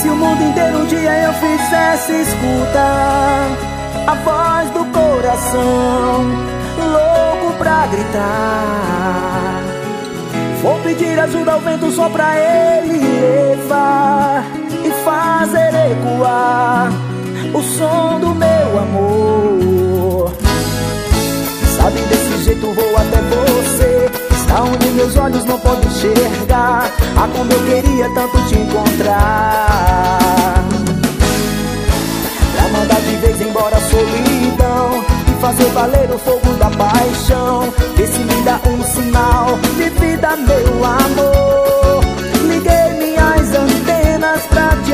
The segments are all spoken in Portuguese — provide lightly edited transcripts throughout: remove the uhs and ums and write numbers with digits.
se o mundo inteiro um dia eu fizesse escutar a voz do coração, louco pra gritar, vou pedir ajuda ao vento só pra ele levar e fazer ecoar o som do meu amor. Sabe, desse jeito vou até você, está onde meus olhos não podem enxergar. Ah, como eu queria tanto te encontrar, pra mandar de vez embora a solidão e fazer valer o fogo da paixão. Vê se me dá um sinal de vida, meu amor. Liguei minhas antenas pra te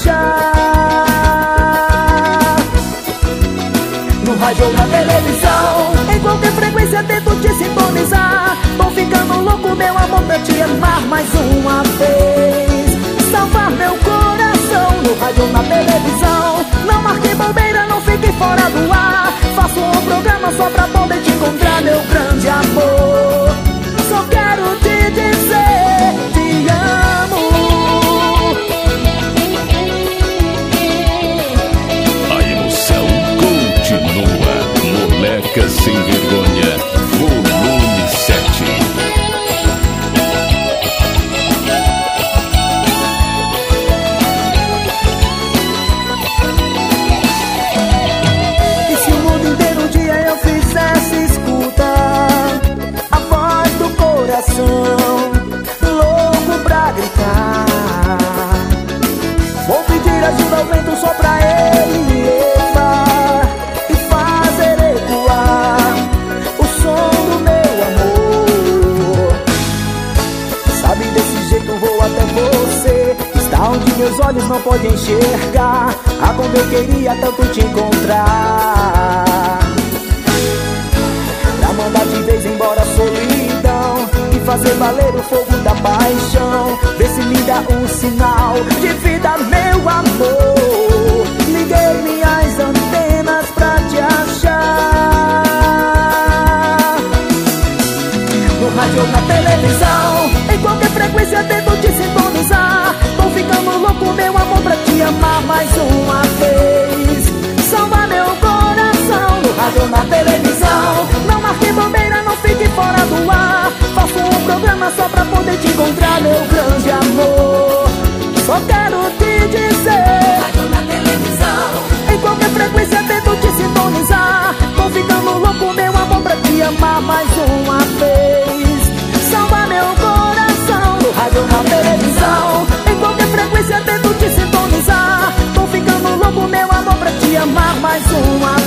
achar, no rádio ou na televisão, em qualquer frequência tento te sintonizar. Tô ficando louco, meu amor, pra te amar mais uma vez, salvar meu coração. No rádio ou na televisão, não marque bobeira, não fique fora do ar. Faço um programa só pra poder te encontrar, meu grande amor. Só quero te dizer, te amo. A emoção continua. Moleca Sem Vergonha, volume 7. E se o mundo inteiro um dia eu fizesse escutar a voz do coração, louco pra gritar, vou pedir ajuda ao vento só pra ele levar e fazer ecoar o som do meu amor. Sabe, desse jeito vou até você, está onde meus olhos não podem enxergar. Ah, como eu queria tanto te encontrar, pra mandar de vez embora a solidão e fazer valer o fogo da paixão. Vê se me dá um sinal de vida, meu amor. Liguei minhas antenas pra te achar, no rádio ou na televisão, em qualquer frequência tento te sintonizar. Tô ficando louco, meu amor, pra te amar mais uma vez, salvar meu coração. No rádio ou na televisão, não marque bobeira, não fique fora do ar. Faço um programa só pra poder te encontrar, meu grande amor. Só quero te dizer, rádio ou na televisão, em qualquer frequência tento te sintonizar. Tô ficando louco, meu amor, pra te amar mais uma vez, salvar meu coração. No rádio ou na televisão, em qualquer frequência tento te sintonizar. Tô ficando louco, meu amor, pra te amar mais uma vez.